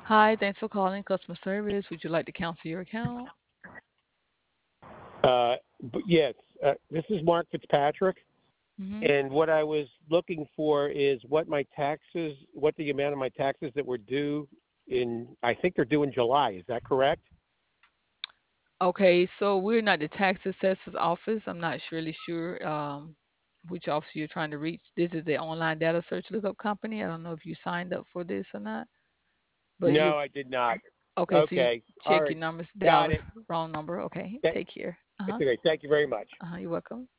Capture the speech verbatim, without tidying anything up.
Hi, thanks for calling customer service. Would you like to cancel your account? Uh, but yes, uh, this is Mark Fitzpatrick, Mm-hmm. and what I was looking for is what my taxes, what the amount of my taxes that were due in, I think they're due in July. Is that correct? Okay, so we're not the tax assessor's office. I'm not surely sure um, which office you're trying to reach. This is the online data search lookup company. I don't know if you signed up for this or not, but you No, I did not. okay. So you Okay, all check right, your numbers, got dial it. the wrong number. Okay, That, take care. Uh it's huh. okay. Thank you very much. Uh huh. You're welcome.